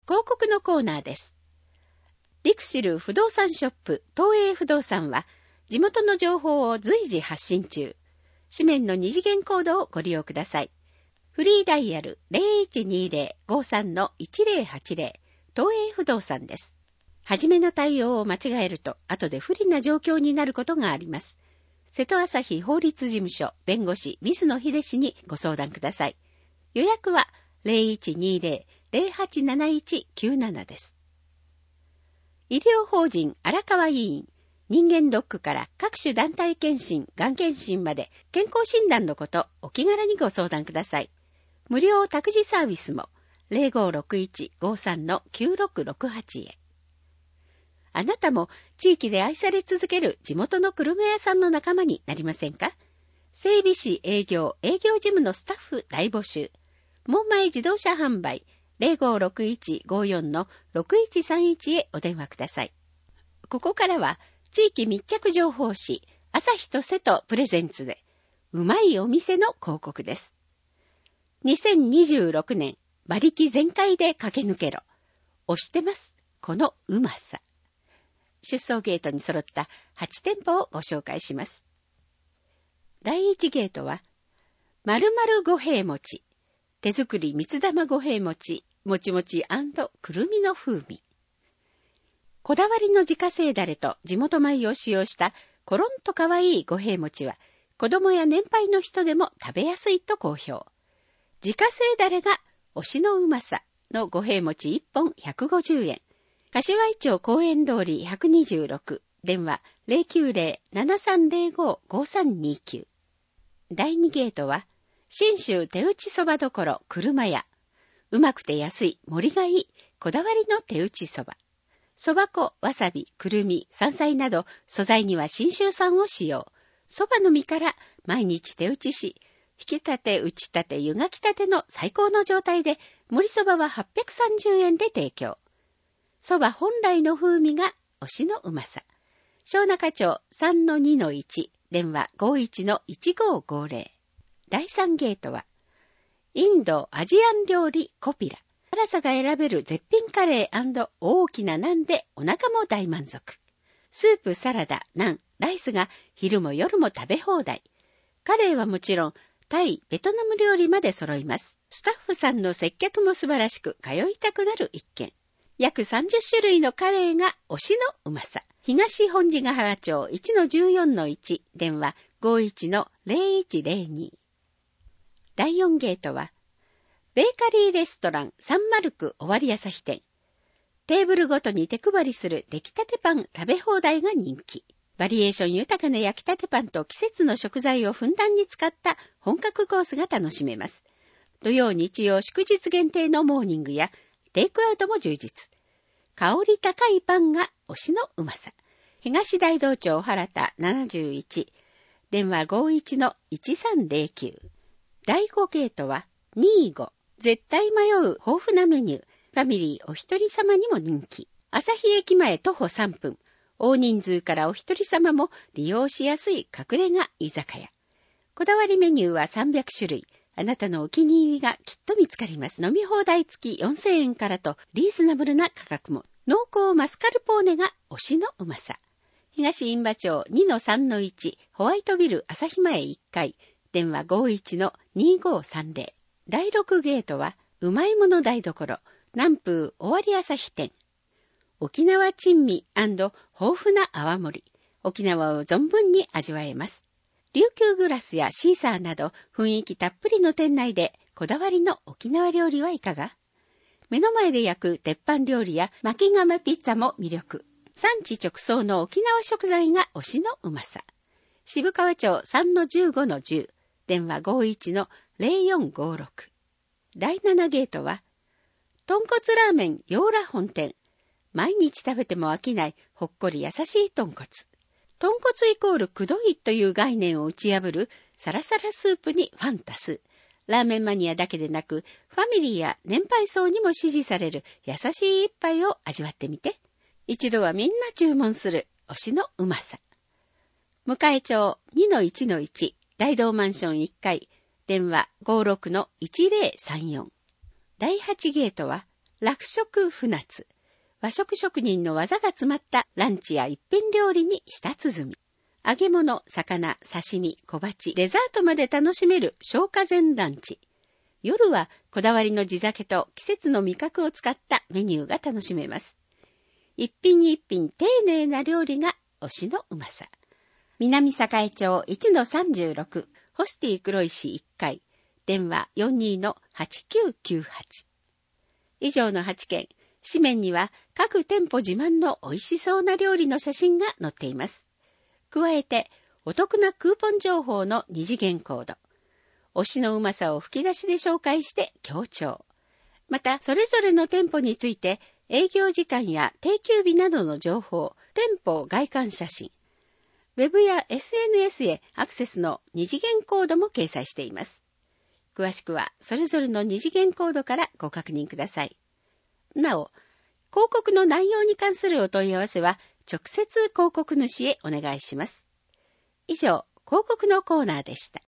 広告のコーナーです。リクシル不動産ショップ東映不動産は地元の情報を随時発信中。紙面の二次元コードをご利用ください。フリーダイヤル 0120-53-1080 東映不動産です。はじめの対応を間違えると後で不利な状況になることがあります。瀬戸朝日法律事務所弁護士水野秀氏にご相談ください。予約は 0120-087197 です。医療法人荒川医院人間ドックから各種団体検診、がん検診まで健康診断のことお気軽にご相談ください。無料託児サービスも 0561-53-9668 へ。あなたも地域で愛され続ける地元の車屋さんの仲間になりませんか？整備士営業事務のスタッフ大募集。門前自動車販売 056154-6131 へお電話ください。ここからは地域密着情報誌朝日と瀬戸プレゼンツでうまいお店の広告です。2026年馬力全開で駆け抜けろ。推してますこのうまさ。出走ゲートに揃った8店舗をご紹介します。第1ゲートは〇〇五平餅手作り蜜玉五平餅もちもち&くるみの風味。こだわりの自家製だれと地元米を使用したコロンとかわいい五平餅は子供や年配の人でも食べやすいと好評。自家製だれが推しのうまさの五平餅1本150円。柏井町公園通り126、電話 090-7305-5329。第2ゲートは、信州手打ちそばどころ車屋。うまくて安い、盛りがいい、こだわりの手打ちそば。そば粉、わさび、くるみ、山菜など、素材には信州産を使用。そばの実から毎日手打ちし、引き立て、打ち立て、湯がき立ての最高の状態で、盛りそばは830円で提供。そば本来の風味が推しのうまさ。小中町 3-2-1 電話 51-1550。第3ゲートはインドアジアン料理コピラ。辛さが選べる絶品カレー&大きなナンでお腹も大満足。スープ、サラダ、ナン、ライスが昼も夜も食べ放題。カレーはもちろんタイ、ベトナム料理まで揃います。スタッフさんの接客も素晴らしく通いたくなる一軒。約30種類のカレーが推しのうまさ。東本地ヶ原町 1-14-1 電話 51-0102。第4ゲートはベーカリーレストランサンマルク尾張朝日店。テーブルごとに手配りする出来たてパン食べ放題が人気。バリエーション豊かな焼きたてパンと季節の食材をふんだんに使った本格コースが楽しめます。土曜日曜祝日限定のモーニングやテイクアウトも充実。香り高いパンが推しのうまさ。東大道町原田71。電話 51-1309。第5ゲートは25。絶対迷う豊富なメニュー。ファミリーお一人様にも人気。朝日駅前徒歩3分。大人数からお一人様も利用しやすい隠れ家居酒屋。こだわりメニューは300種類。あなたのお気に入りがきっと見つかります。飲み放題付き4000円からとリーズナブルな価格も。濃厚マスカルポーネが推しのうまさ。東印馬町 2-3-1 ホワイトビル朝日前1階。電話 51-2530。第6ゲートはうまいもの台所南風尾張朝日店。沖縄珍味&豊富な泡盛。沖縄を存分に味わえます。琉球グラスやシーサーなど雰囲気たっぷりの店内でこだわりの沖縄料理はいかが？目の前で焼く鉄板料理や巻き釜ピッツァも魅力。産地直送の沖縄食材が推しのうまさ。渋川町 3-15-10 電話 51-0456。第7ゲートは豚骨ラーメンヨーラ本店。毎日食べても飽きないほっこり優しい豚骨。豚骨イコールくどいという概念を打ち破るサラサラスープにファンタス。ラーメンマニアだけでなくファミリーや年配層にも支持される優しい一杯を味わってみて。一度はみんな注文する推しのうまさ。向町 2-1-1 大道マンション1階電話 56-1034。第8ゲートは楽食船津。和食職人の技が詰まったランチや一品料理に舌鼓。揚げ物、魚、刺身、小鉢、デザートまで楽しめる消化膳ランチ。夜はこだわりの地酒と季節の味覚を使ったメニューが楽しめます。一品一品丁寧な料理が推しのうまさ。南栄町 1-36 ホスティ黒石1階。電話 42-8998。以上の8件、紙面には各店舗自慢の美味しそうな料理の写真が載っています。加えて、お得なクーポン情報の2次元コード。推しのうまさを吹き出しで紹介して強調。また、それぞれの店舗について、営業時間や定休日などの情報、店舗外観写真、ウェブや SNS へアクセスの2次元コードも掲載しています。詳しくは、それぞれの2次元コードからご確認ください。なお、広告の内容に関するお問い合わせは、直接広告主へお願いします。以上、広告のコーナーでした。